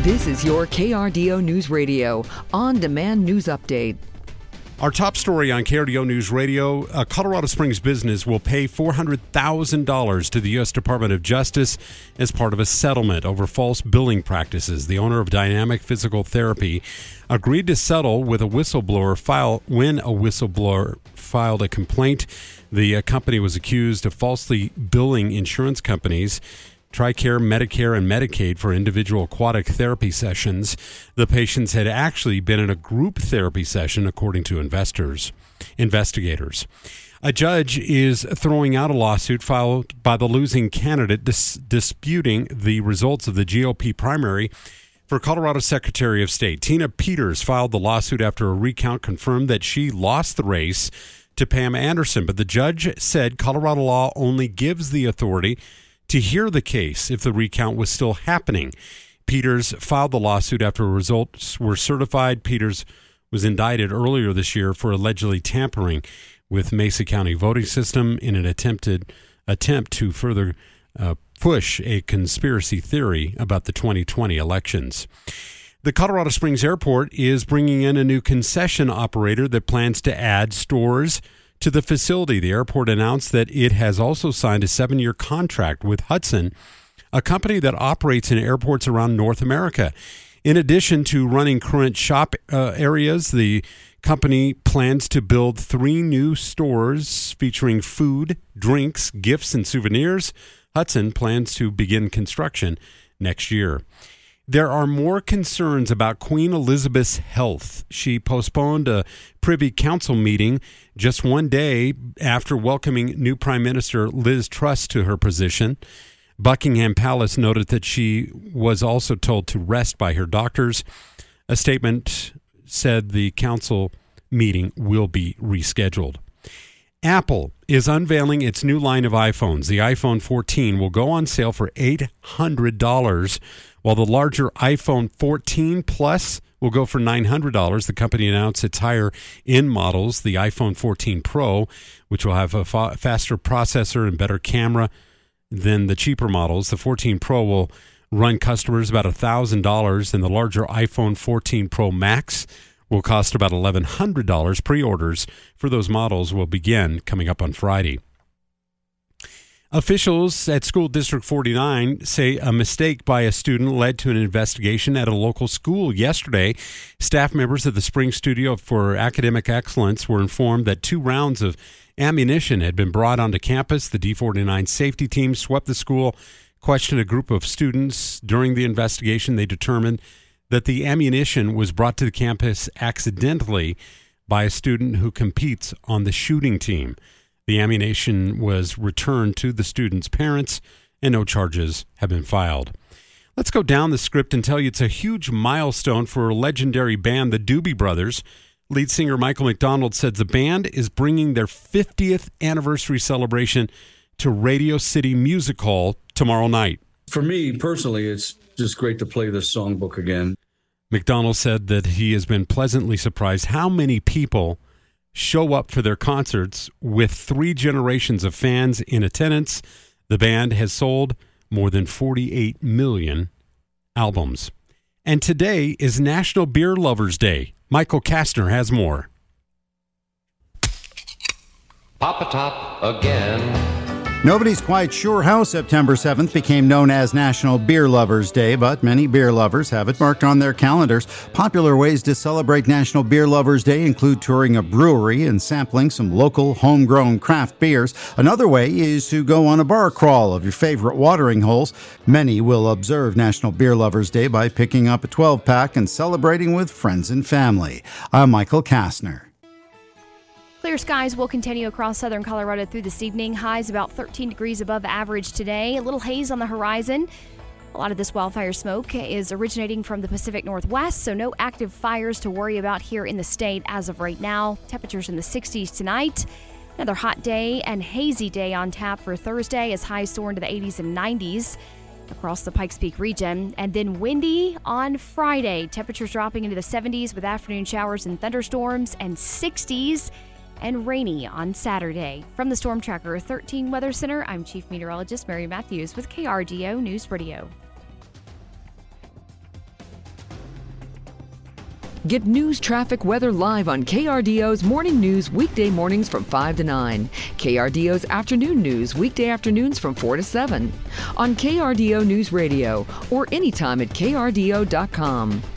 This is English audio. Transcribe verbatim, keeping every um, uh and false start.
This is your K R D O News Radio on-demand news update. Our top story on K R D O News Radio, a Colorado Springs business will pay four hundred thousand dollars to the U S Department of Justice as part of a settlement over false billing practices. The owner of Dynamic Physical Therapy agreed to settle with a whistleblower file when a whistleblower filed a complaint. The uh, company was accused of falsely billing insurance companies, TRICARE, Medicare, and Medicaid for individual aquatic therapy sessions. The patients had actually been in a group therapy session, according to investors, investigators. A judge is throwing out a lawsuit filed by the losing candidate dis- disputing the results of the G O P primary for Colorado Secretary of State. Tina Peters filed the lawsuit after a recount confirmed that she lost the race to Pam Anderson, but the judge said Colorado law only gives the authority to hear the case if the recount was still happening. Peters filed the lawsuit after results were certified. Peters was indicted earlier this year for allegedly tampering with Mesa County voting system in an attempted attempt to further uh, push a conspiracy theory about the twenty twenty elections. The Colorado Springs Airport is bringing in a new concession operator that plans to add stores to the facility. The airport announced that it has also signed a seven-year contract with Hudson, a company that operates in airports around North America. In addition to running current shop uh, areas, the company plans to build three new stores featuring food, drinks, gifts, and souvenirs. Hudson plans to begin construction next year. There are more concerns about Queen Elizabeth's health. She postponed a Privy Council meeting just one day after welcoming new Prime Minister Liz Truss to her position. Buckingham Palace noted that she was also told to rest by her doctors. A statement said the council meeting will be rescheduled. Apple is unveiling its new line of iPhones. The iPhone fourteen will go on sale for eight hundred dollars, while the larger iPhone fourteen Plus will go for nine hundred dollars. The company announced its higher-end models, the iPhone fourteen Pro, which will have a fa- faster processor and better camera than the cheaper models. The fourteen Pro will run customers about one thousand dollars, and the larger iPhone fourteen Pro Max will cost about eleven hundred dollars. Pre-orders for those models will begin coming up on Friday. Officials at School District forty-nine say a mistake by a student led to an investigation at a local school yesterday. Staff members of the Spring Studio for Academic Excellence were informed that two rounds of ammunition had been brought onto campus. The D forty-nine safety team swept the school, questioned a group of students. During the investigation, they determined that the ammunition was brought to the campus accidentally by a student who competes on the shooting team. The ammunition was returned to the students' parents, and no charges have been filed. Let's go down the script and tell you it's a huge milestone for a legendary band, the Doobie Brothers. Lead singer Michael McDonald said the band is bringing their fiftieth anniversary celebration to Radio City Music Hall tomorrow night. For me personally, it's just great to play this songbook again. McDonald said that he has been pleasantly surprised how many people show up for their concerts with three generations of fans in attendance. The band has sold more than forty-eight million albums. And today is National Beer Lovers Day. Michael Kastner has more. Pop a top again. Nobody's quite sure how September seventh became known as National Beer Lovers Day, but many beer lovers have it marked on their calendars. Popular ways to celebrate National Beer Lovers Day include touring a brewery and sampling some local homegrown craft beers. Another way is to go on a bar crawl of your favorite watering holes. Many will observe National Beer Lovers Day by picking up a twelve-pack and celebrating with friends and family. I'm Michael Kastner. Clear skies will continue across southern Colorado through this evening. Highs about thirteen degrees above average today. A little haze on the horizon. A lot of this wildfire smoke is originating from the Pacific Northwest, so no active fires to worry about here in the state as of right now. Temperatures in the sixties tonight. Another hot day and hazy day on tap for Thursday as highs soar into the eighties and nineties across the Pikes Peak region. And then windy on Friday. Temperatures dropping into the seventies with afternoon showers and thunderstorms, and sixties and rainy on Saturday. From the Storm Tracker thirteen Weather Center, I'm Chief Meteorologist Mary Matthews with K R D O News Radio. Get news, traffic, weather live on K R D O's Morning News weekday mornings from five to nine. K R D O's Afternoon News weekday afternoons from four to seven. On K R D O News Radio or anytime at K R D O dot com.